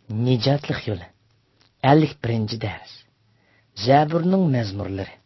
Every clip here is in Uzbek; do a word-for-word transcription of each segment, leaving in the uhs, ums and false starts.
Nijotlik yo'li. ellik birinchi dars. Zaburning mazmurlari.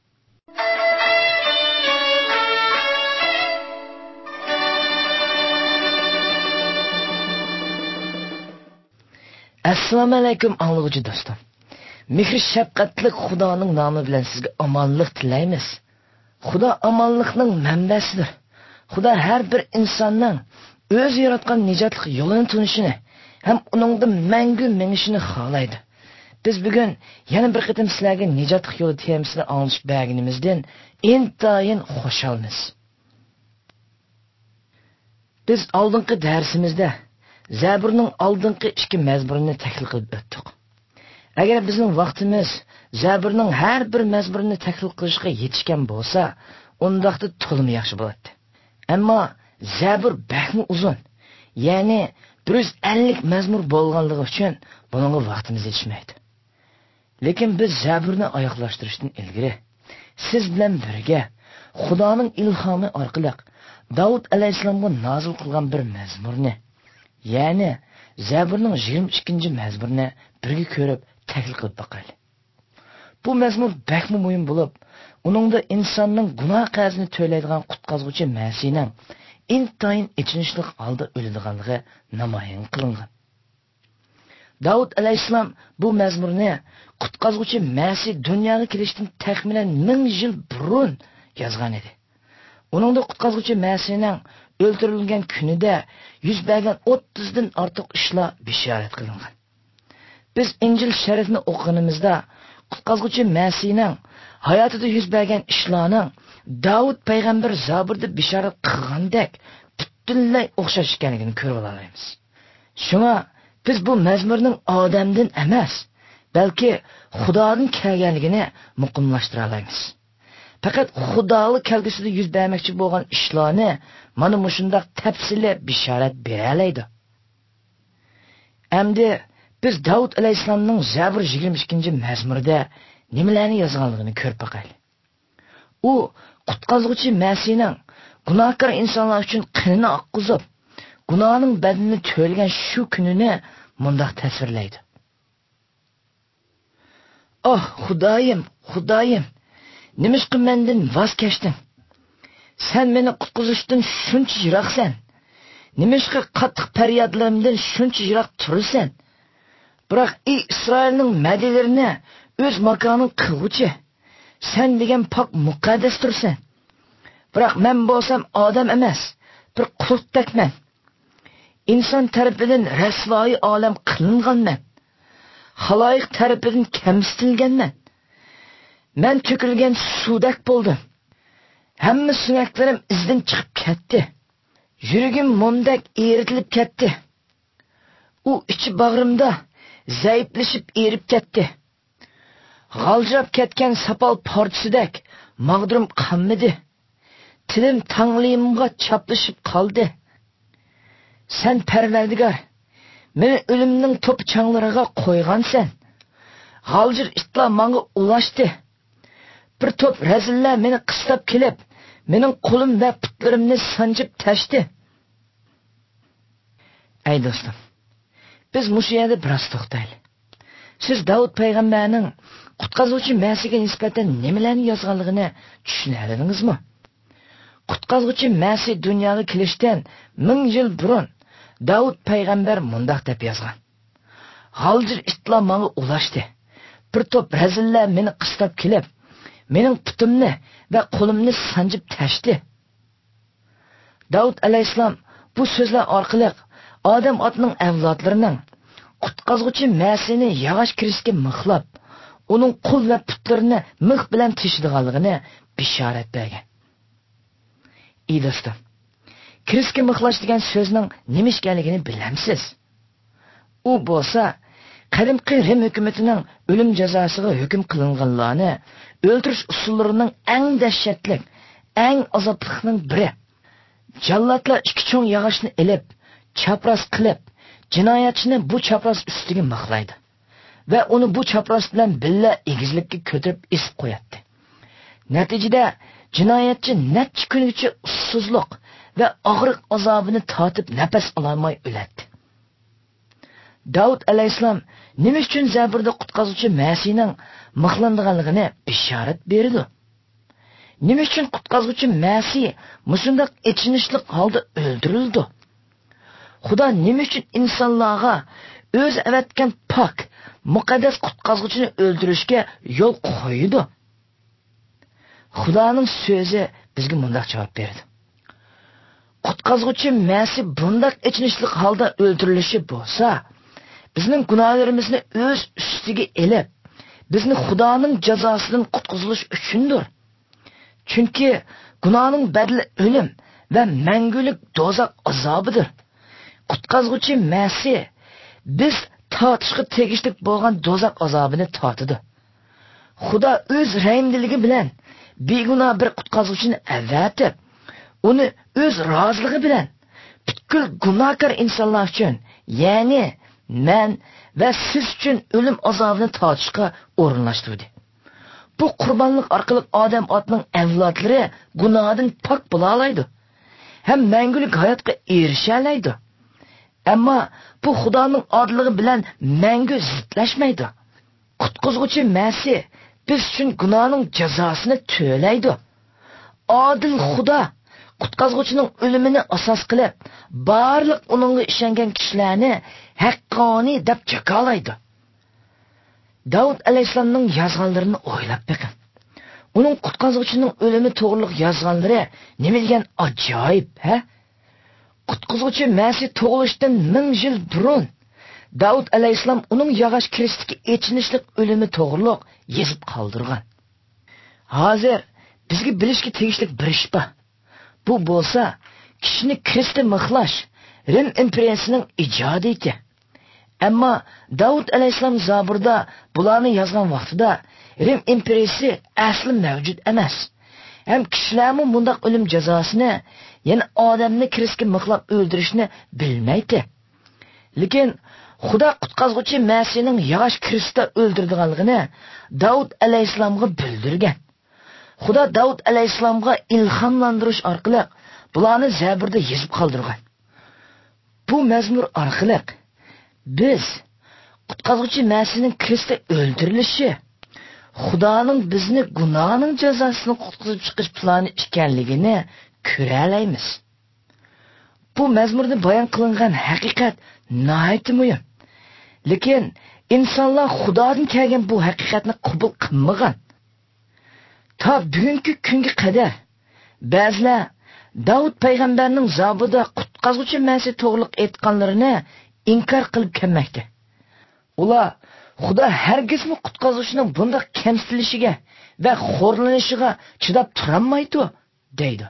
Assalomu alaykum anglag'uchi do'stim. Mehr shafqatli Xudoning nomi bilan sizga omonlik tilaymiz. Xudo omonlikning manbasidir. Xudo har bir insonning o'z yaratgan nijotlik yo'lini tunishini ham uningda mangu mengishini xohlaydi. Biz bugun yana bir qatim sizlarga nijotlik yo'li temasini anglashib berganimizdan intayin xushalmiz. Biz oldingi darsimizda Zaburning oldingi ikki mazmurini tahlil qilib o'tdik. Agar bizning vaqtimiz Zaburning har bir mazmurini tahlil qilishga yetishgan bo'lsa, undaqda to'liq yaxshi bo'ladi. Ammo Zabur bakmi uzun. Ya'ni bir yuz ellik mazmur bo'lganligi uchun buningga vaqtimiz yetishmaydi. Lekin biz Zaburni oyoqlashtirishdan ilgari siz bilan birga Xudoning ilhomi orqali Davud alayhisalomga nozil qilgan bir mazmurni, ya'ni Zaburning yigirma ikkinchi mazmurni birga ko'rib tahlil qilib boqaylik. Bu mazmur bakmi muhim bo'lib, uningda insonning gunoh qarzini to'laydigan qutqazuvchi Masihning intayin ichinishli holda o'ladiganligi namoyon qilingan. Davud alayhisalom bu mazmurni qutqazuvchi Masih dunyoga kelishdan taxminan ming yil burun yozgan edi. Uningda qutqazuvchi Masihning o'ldirilgan kunida yuz bergan o'ttiz dan ortiq ishlar bishorat qilingan. Biz Injil sharifni o'qiganimizda qutqazuvchi Masihning hayotida yuz bergan ishlarning Davud payg'ambar Zaburda bishorat qilgandek butunlay o'xshash ekanligini ko'rib olamiz. Shunga biz bu mazmurning odamdan emas, balki Xudodan kelganligini muqimlashtira olamiz. Faqat Xudoning kelgusida yuz bermoqchi bo'lgan ishlarni mana mushundaq tafsili bishorat bera oladi. Endi biz Davud alayhisalomning Zabur yigirma ikkinchi mazmurida nimalarni yozganligini ko'rib boqaylik. U qutqazuvchi Masihning gunohkor insonlar uchun qinini oqqizib, gunohning badalini to'lgan shu kunini mundaq tasvirlaydi. Oh, Xudoyim, Xudoyim, nimishqa mendan voz kechding? Sen meni qutqizishdan shuncha yiroqsan. Nimishqa qattiq faryodlarimdan shuncha yiroq tursan? Biroq ey Isroilning madalarini o'z makoning qilguchi, sen degan pok muqaddas tursan. Biroq men bo'lsam odam emas, bir qulutdakman. İnson tarafidan rasvoyi olam qilinganman. Xaloyiq tarafidan kamsitilganman. Men to'kilgan suvdak bo'ldim. Hamma suyaklarim izdan chiqib ketdi. Yuragim momdak eritilib ketdi. U ichi bag'rimda zaiflashib erib ketdi. G'aljirab ketgan sapal parchasidek mag'durim qammidi. Tilim tanglimga chaplashib qoldi. Sen Parvardigor, meni o'limning to'pchonlariga qo'ygansan. G'aljir itlar menga ulashdi. Bir to'p razillar meni qistab kelib, mening qo'lim va putlarimni sanjib tashdi. Ey do'stim, biz mushu yerda biroz to'xtaylik. Siz Davud payg'ambarning qutqazuvchi Masihga nisbatan nimalarni yozganligini tushuna oldingizmi? Qutqazuvchi Masih dunyoga kelishdan ming yil burun Davud payg'ambar mundaq deb yozgan. G'aljir itlar menga ulashdi. Bir to'p razillar meni qistab kelib, mening putimni va qo'limni sanjib tashdi. Davud alayhisalom bu so'zlar orqali odam otning avlodlarining qutqazuvchi Masihni yog'och kirishga mixlab, uning qo'l va putlarini mix bilan tishdiganligini bishorat bergan. Ey do'stim, kirishga mixlash degan so'zning nima ekanligini bilamsiz? U bo'lsa, qadimgi Rim hukumatining o'lim jazosiga hukm qilinganlarni o'ldirish usullarining eng dahshatli, eng azoblikning biri. Jallatlar ikki cho'ng yog'ochni ilib, chapras qilib, jinoyatchini bu chapras ustiga mixlaydi va uni bu chapras bilan billa egizlikka ko'tarib isib qo'yadi. Natijada jinoyatchi necha kungacha ussizlik va og'riq azobini tatib nafas ololmay o'ladi. Davud alayhissalom nima uchun Zaburda qutqazuvchi Masihning mixlandiganligini bishorat berdi? Nima uchun qutqazuvchi Masih mushundaq ichinishlik holda o'ldirildi? Xudo nima uchun insonlarga o'z avatgan pok, muqaddas qutqazuvchini o'ldirishga yo'l qo'ydi? Xudoning so'zi bizga bunday javob berdi. Qutqazuvchi Masih bunday ichinishlik holda o'ldirilishi bo'lsa, bizning gunohlarimizni o'z ustiga elib, bizni Xudoning jazosidan qutqizilish uchundir. Chunki gunohning badli o'lim va mangulik do'zax azobidir. Qutqazuvchi Masih biz tortishga tegishli bo'lgan do'zax azobini tortdi. Xudo o'z rahmdiligi bilan begunoh bir qutqazuvchini avatib, uni o'z roziligi bilan butkul gunohkor insonlar uchun, ya'ni men va siz uchun o'lim azobini tortishga o'rinlashtirdi. Bu qurbonlik orqali odam otning avlodlari gunohdan pok bo'la oladi, ham mangulik hayotga erisha oladi. Ammo bu Xudoning odilligi bilan mangu zidlashmaydi. Qutqazuvchi Masih biz uchun gunohning jazosini to'laydi. Odil Xudo qutqazuvchining o'limini asos qilib, barliq uningga ishongan kishilarni haqqoniy deb jakolaydi. Davud alayhissalomning yozganlarini o'ylab beqing. Uning qutqazuvchining o'limi to'g'riliq yozganlari nima degan ajoyib, ha? Qutqazuvchi Masih tug'ilishdan ming yil burun Davud alayhissalom uning yog'och kristga echinishlik o'limi to'g'riliq yozib qoldirgan. Hozir bizga bilishga tegishli bir ish bor. Bu bo'lsa, kishini kristga mixlash Rim imperiyasining ijodiyati. Ammo Davud alayhissalom Zaburda bularni yozgan vaqtida Rim imperiyasi asli mavjud emas. Hem kishilarmi bundaq o'lim jazosini, ya'ni odamni kristga mixlab o'ldirishni bilmaydi. Lekin Xudo qutqazuvchi Masihning yog'och kristda o'ldirganligini Davud alayhissalomga bildirgan. Xudo Davud alayhissalomga ilhomlantirish orqali bularni Zaburda yozib qoldirgan. Bu mazmur orqali biz qutqazuvchi Masihning kristda o'ldirilishi Xudoning bizni gunohning jazosini qutqizib chiqish plani ekanligini ko'ra olamiz. Bu mazmurda bayon qilingan haqiqat nihoyat muhim. Lekin insonlar Xudodan kelgan bu haqiqatni qabul qilmagan. Ta bugungi kunga qadar ba'zilar Davud payg'ambarning Zaburda qutqazuvchi Masih to'g'riliq aytganlarini inkor qilib kelmoqda. Ular Xudo hargizmi qutqazuvchining bunday kamsitilishiga va xo'rlanishiga chidab turolmaydi deydi.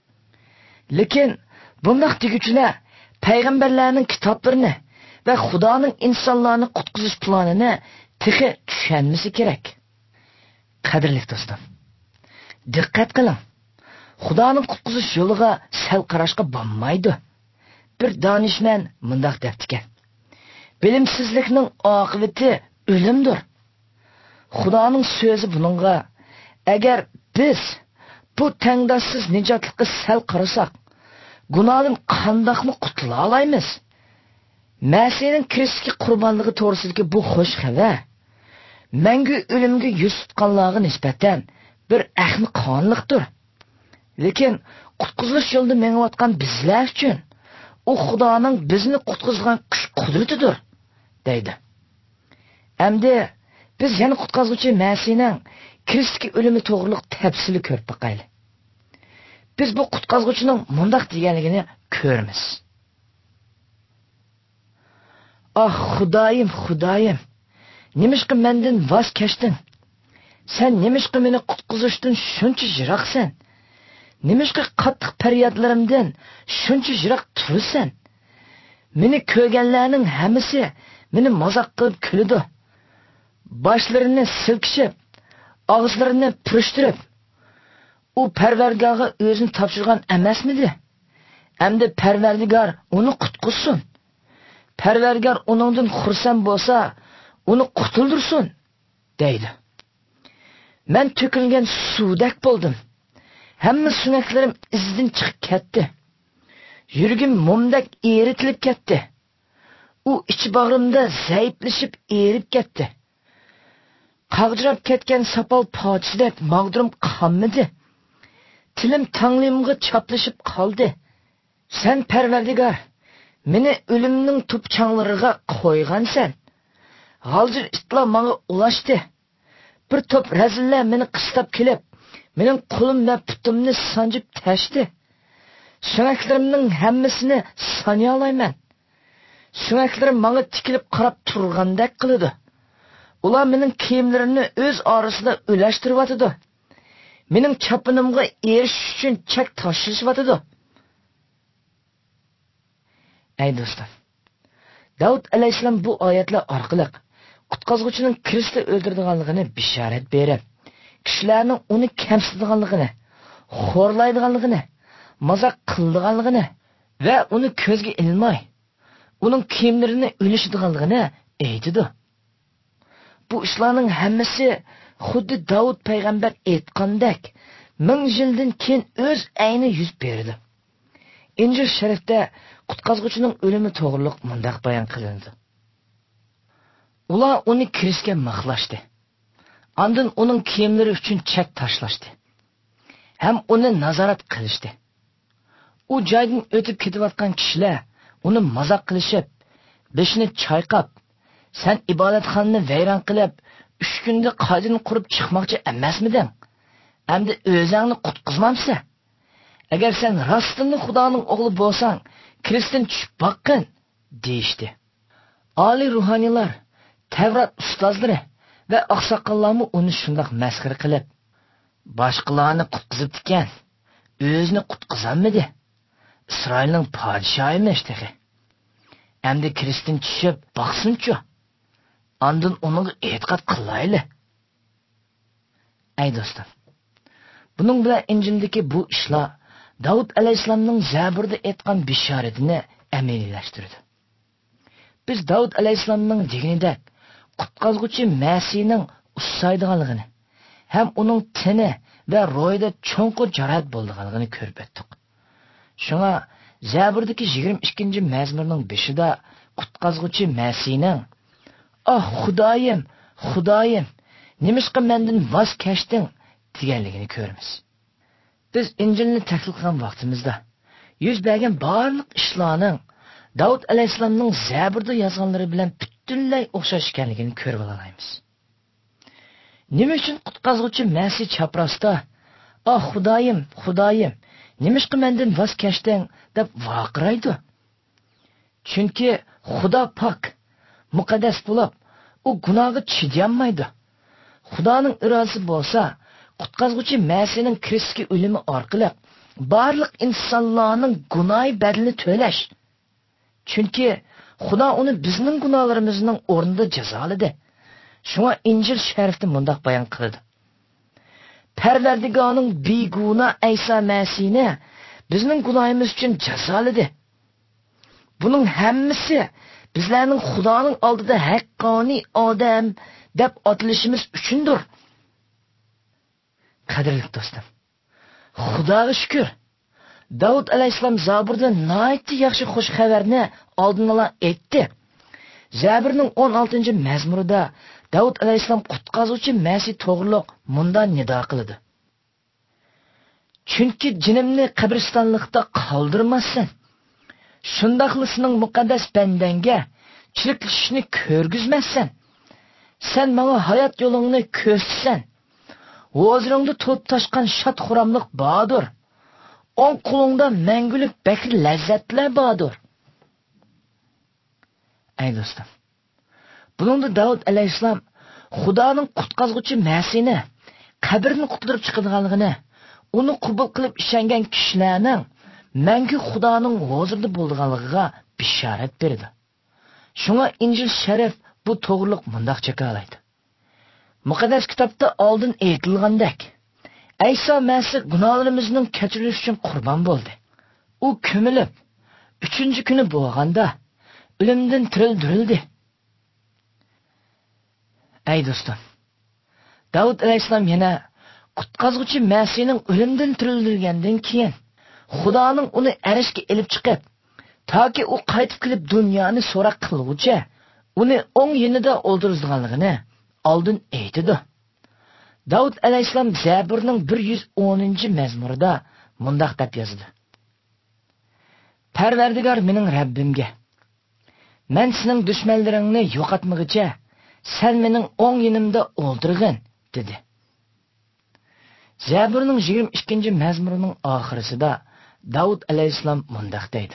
Lekin bunday deguchilar payg'ambarlarning kitoblarini va Xudoning insonlarni qutqizish planini texi tushunmasi kerak. Qadrli do'stim, diqqat qiling. Xudoning qutqizish yo'liga sal qarashga bo'lmaydi. Bir donishmand bunday debdi-ki: bilimsizlikning oqibati o'limdir. Xudoning so'zi buningga, agar biz bu tangdoshsiz nijotlikka sal qarasak, gunohdan qandoqmi qutula olamiz? Masihning kristga qurbonligi to'g'risidagi bu xo'sh xabar mangu o'limga yuz tutganlarga nisbatan bir ahmi qonliqdir. Lekin qutqizilish yo'lida mengayotgan bizlar uchun u Xudoning bizni qutqizgan kuch qudratidir deydi. Endi biz yana qutqazuvchi Masihning kristga o'limi to'g'riliq tafsili ko'rib boqaylik. Biz bu qutqazuvchining mundaq deganligini ko'ramiz. Ah Xudoyim, Xudoyim, nimishqa mendan voz kechding? Sen nimishqa meni qutqizishdan shuncha yiroqsan? Nimishqa qattiq faryodlarimdan shuncha yiroq tursan? Meni ko'rganlarning hammasi meni mazoq qilib kuladi. Boshlarini silkishib, og'izlarini purishtirib, u Parvardigorga o'zini topshirgan emasmidi? Endi Parvardigor uni qutqizsin. Parvardigor uningdan xursand bo'lsa, uni qutuldirsin, deydi. Men to'kilgan suvdak bo'ldim. Hamma sunaklarim izidan chiqib ketdi. Yuragim mumdak eritilib ketdi. u ichi bag'rimda zaiflashib erib ketdi. Qag'jirab ketgan sopol pochidek mag'durim qonmidi. Tilim tanglimga chaplashib qoldi. Sen Parvardigor, meni o'limning to'pchonlariga qo'ygansan. G'aljir itlar menga ulashdi. Bir to'p razillar meni qistab kelib, mening qo'lim va putimni sanjib tashdi. Sunaklarimning hammasini sanay olmayman. Sunaklarim menga tikilib qarab turgandek qiladi. Ular mening kiyimlarimni o'z orasida o'lashtiryotdi. Mening chapinimga erishish uchun chak tashlashyotdi. Ey do'stlar, Davud alayhissalom bu oyatlar orqali qutqazuvchining Kristni o'ldirganligini bishorat berib, kishilarning uni kamsitganligini, xo'rlaydiganligini, mazoq qildiganligini va uni ko'zga ilmay, uning kiyimlarini o'lishdiganligini aytdi. Bu ishlarning hammasi xuddi Davud payg'ambar aytgandek, ming yildan keyin o'z ayni yuz berdi. İncil sharifda qutqazuvchining o'limi to'g'riliq mundaq bayon qilindi. Ular uni Kristga maqlashdi. Ondan uning kiyimlari uchun chak tashlashdi. Ham uni nazorat qilishdi. U joydan o'tib ketayotgan kishilar uni mazoq qilishib, beshini chayqab, sen ibodatxonani vayron qilib, uch kunda qadin qurib chiqmoqchi emasmiding? Endi o'zingni qutqizmamsan? Agar sen rostdan Xudoning o'g'li bo'lsang, Kristdan tushib boqqin, deyishdi. Oliy ruhoniylar, Tavrat ustozlari va oqsoqollarni uni shundoq masxara qilib, boshqalarni qutqizib ekan, o'zini qutqizolmadi. İsrailning podshohimish dedi. Endi Kristdan tushib boqsin-chu. Ondan uning e'tiqod qilayli. Ey do'stlar, buning bilan Injildagi bu ishlar Davud alayhissalomning Zaburda aytgan bishoratini amaliylashtirdi. Biz Davud alayhissalomning deganidek qutqazuvchi Masihning ussaydiganligini, ham uning tini va ro'yida cho'nqur jarohat bo'lganligini ko'rib o'tdik. Shunga Zaburdagi yigirma ikkinchi mazmurning beshida qutqazuvchi Masihning "Ah Xudoyim, Xudoyim, nimishqa mendan voz kechding?" deganligini ko'ramiz. Biz Injilni tahlil qilgan vaqtimizda yuz bergan barliq ishlarning Davud alayhissalomning Zaburda yozganlari bilan butunlay o'xshash ekanligini ko'rib olamiz. Nima uchun qutqazuvchi Masih chaprasda "Ah Xudoyim, Xudoyim, nimishqa mendan voz kechding?" deb vaqiraydi? Chunki Xudo pok, muqaddas bo'lib, u gunohga chidayolmaydi. Xudoning irodasi bo'lsa, qutqazuvchi Masihning Kristga o'limi orqali barliq insonlarning gunohi badalini to'lash. Chunki Xudo uni bizning gunohlarimizning o'rnida jazoladi. Shunga Injil sharifda mundaq bayon qildi. Parvardigorning beguna Isa Masihni bizning gunohimiz uchun jazoladi. Buning hammasi bizlarning Xudoning oldida haqqoniy odam deb atilishimiz uchundir. Qadrli do'stim, Xudoga shukr. Davud alayhissalom Zaburda nihoyatda yaxshi xush xabarni oldin ola aytdi. Zaburning o'n oltinchi mazmurida Davud alayhissalom qutqazuvchi Masih to'g'riliq munda nido qildi. Chunki jinimni qabristonlikda qoldirmassan. Shundaqlisining muqaddas bandanga chiriklashishni ko'rgizmassan. Sen menga hayot yo'lingni ko'rsatsan. O'zingda to'p toshgan shod xuramliq bordir. O'ng qo'lingda mangulik bakr lazzatlar bordir. Ey do'stim, buningda Davud alayhissalom Xudoning qutqazuvchi Masihni qabrni qutqarib chiqadiganligini, uni qabul qilib ishongan kishilarning mangu Xudoning huzurida bo'lganligiga bishorat berdi. Shunga Injil sharif bu to'g'riliq mundaq chekalaydi. Muqaddas kitobda oldin aytilgandek, Isa Masih gunohlarimizning kechirilishi uchun qurbon bo'ldi. U ko'milib, uchinchi kuni bo'lganda o'limdan tirildirildi. Ey do'stim, Davud alayhissalom yana qutqazuvchi Masihning o'limdan tirildirilgandan keyin Xudoning uni arishga elib chiqib, Toki u qaytib kelib dunyoni so'roq qilguncha uni o'ng yonida o'ldirilganligini oldin aytdi. Davud alayhissalom Zaburning bir yuz o'ninchi mazmurida mundaq deb yozdi: Parvardigor mening Rabbimga, men sening dushmanlaringni yo'qotmaguncha sen mening o'ng yonimda o'ldirgin dedi. Zaburning yigirma ikkinchi mazmurining oxirisida Davud alayhissalom mundaq deydi: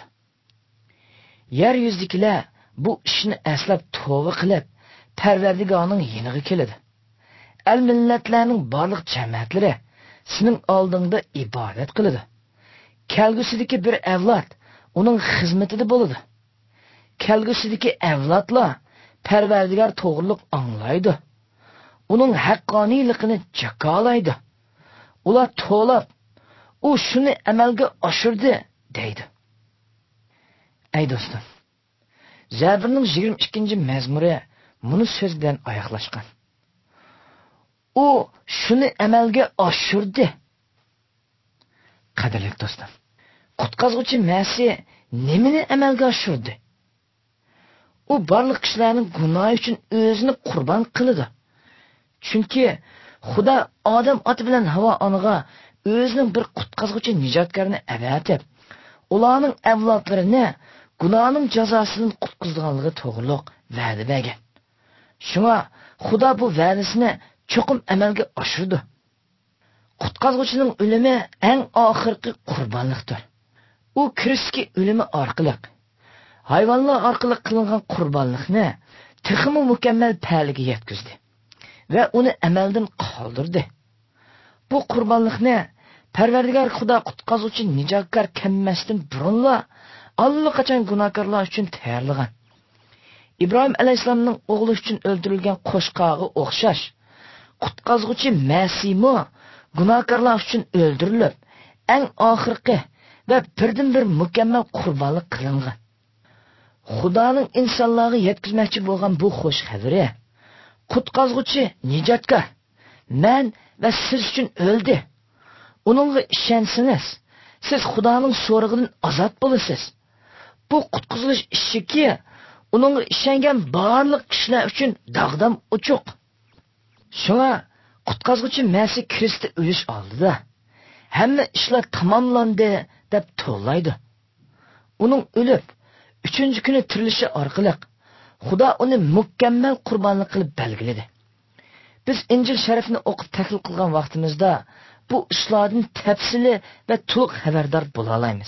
Yer yuzidagilar bu ishni eslab tavba qilib, Parvardigorning yoniga keladi. El millatlarning barliq jamoatlari sening oldingda ibodat qiladi. Kelgusidagi bir avlod uning xizmatida bo'ladi. Kelgusidagi avlodlar Parvardigor to'g'riliq anglaydi. Uning haqqoniyligini jakolaydi. Ular to'lab, u shuni amalga oshirdi deydi. Ey do'stim, Zaburning yigirma ikkinchi mazmuri buni so'z bilan oyoqlashgan. U shuni amalga oshirdi. Qadrli do'stim, qutqazuvchi Masih nimani amalga oshirdi? U barliq kishilarning gunohi uchun o'zini qurbon qildi. Chunki Xudo odam oti bilan Havo onaga o'zining bir qutqazuvchi nijotkorni avatib, ularning avlodlarini gunohning jazosidan qutqizganligi to'g'riliq va'da bergan. Shunga Xudo bu va'dasini cho'qim amalga oshirdi. Qutqazuvchining o'limi eng oxirgi qurbonlikdir. U Kristning o'limi orqali hayvonlar orqali qilingan qurbonlikni texmi mukammal paliga yetkazdi va uni amaldan qoldirdi. Bu qurbonlikni Parvardigor Xudo qutqazuvchi nijotkor kelmasdan burunla allaqachon gunohkorlar uchun tayyorlagan. İbrahim alayhissalomning o'g'li uchun o'ldirilgan qo'shqog'iga o'xshash qutqazuvchi Masihmi gunohkorlar uchun o'ldirilib, eng oxirgi va birdan bir mukammal qurbonlik qilingan. Xudoning insonlarga yetkazmoqchi bo'lgan bu xush xabari qutqazuvchi nijotkor men va siz uchun o'ldi. Uningga ishonsangiz, siz Xudoning so'rig'idan ozod bo'lasiz. Bu qutqizilish ishiki uningga ishongan barliq kishilar uchun dog'dam uchuq. Shunga qutqazuvchi Masih Kristni o'lish oldida hamma ishlar tamomlandi deb to'g'laydi. Uning o'lib uchinchi kuni tirilishi orqali Xudo uni mukammal qurbonlik qilib belgiladi. Biz Injil sharifni o'qib tahlil qilgan vaqtimizda bu ishlardan tafsili va to'liq xabardor bo'la olamiz.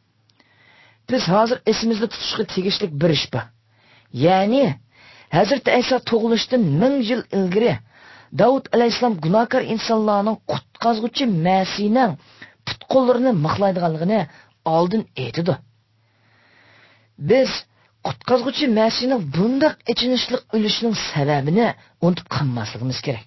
Biz hozir esimizda tutishga tegishli bir ish bor. Ya'ni Hazrat Isa tug'ilishdan ming yil ilgari Davud alayhissalom gunohkor insonlarning qutqazuvchi Masihning putqo'llarini mixlaydiganligini oldin aytdi. Biz qutqazuvchi Masihning bundoq ichinishli o'lishining sababini unutib qolmasligimiz kerak.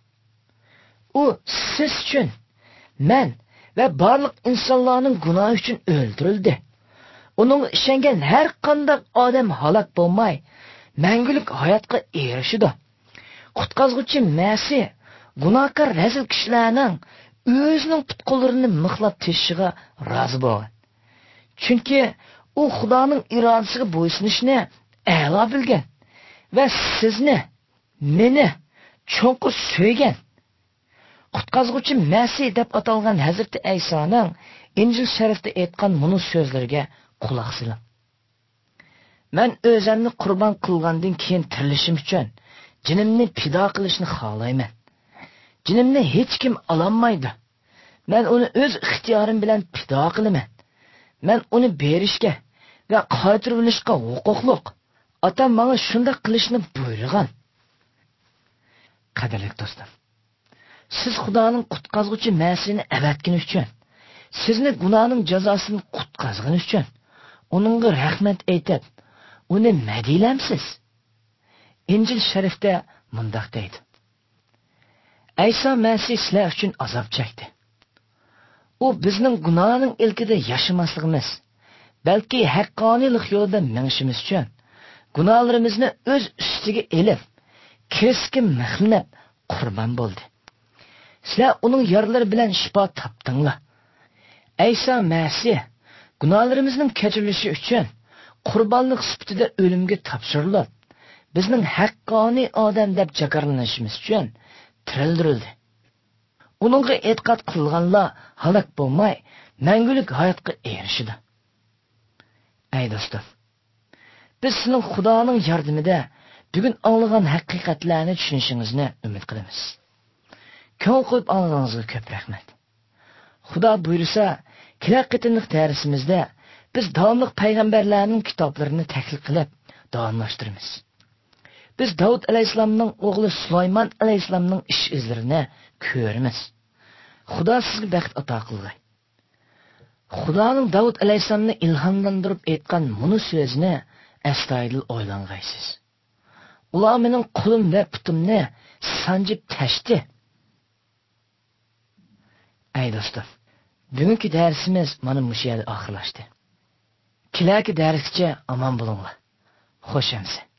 U siz uchun, men va barliq insonlarning gunohi uchun o'ldirildi. Uning ishongan har qanday odam halok bo'lmay, mangulik hayotga erishidi. Qutqazuvchi Masih gunohkor razil kishilarning o'zining putqo'llarini mixlab tashishiga rozi bo'lgan. Chunki u Xudoning irodasiga bo'ysunishni a'lo bilgan va sizni, meni cho'nqur so'ygan. Qutqazuvchi Masih deb atalgan Hazrat Isoning Injil sharifda aytgan bunu so'zlariga quloq soling. Men o'zimni qurbon qilgandan keyin tirilishim uchun jinimni fido qilishni xohlayman. Jinimni hech kim ololmaydi. Men uni o'z ixtiyorim bilan fido qilaman. Men uni berishga va qaytarib olishga huquqliq. Otam menga shunday qilishni buyurgan. Qadrli do'stim, siz Xudoning qutqazuvchi Masihni avatgani uchun, sizni gunohning jazosidan qutqazgani uchun uningga rahmat aytib, uni madilamsiz. Injil sharifda mundaq deydi: Isa Masih sizlar uchun azob chekdi. U bizning gunohning ilkida yashamasligimiz, balki haqqoniylik yo'lida menishimiz uchun gunohlarimizni o'z ustiga elib, Kristga mixlanib qurbon bo'ldi. Sizlar uning yorlari bilan shifo topdinglar. Isa Masih gunohlarımızın keçirilishi uchun qurbonlik sifatida o'limga topshirilib, bizning haqqoniy odam deb jakarlanishimiz uchun tirildirildi. Uningga e'tiqod qilganlar halok bo'lmay, mangulik hayotga erishadi. Ey do'stlar, biz sizning Xudoning yordamida bugun anglagan haqiqatlarni tushunishingizni umid qilamiz. Ko'l qo'yib olganingizga ko'p rahmat. Xudo buyursa, kelar qitimliq darsimizda biz davomli payg'ambarlarning kitoblarini tahlil qilib davomlashtiramiz. Biz Davud alayhisolamning o'g'li Sulaymon alayhisolamning ish izlarini ko'ramiz. Xudo sizga baxt ato qilgay. Xudoning Davud alayhisolamni ilhomlantirib aytgan muni so'zni astoydil o'ylangaysiz. Ular mening qo'lim va putimni sanjib tashdi. Ey do'stlar, bugungi darsimiz mana shu yerda oxirlashdi. Kelarki darsgacha omon bo'linglar. Xo'sh amsa.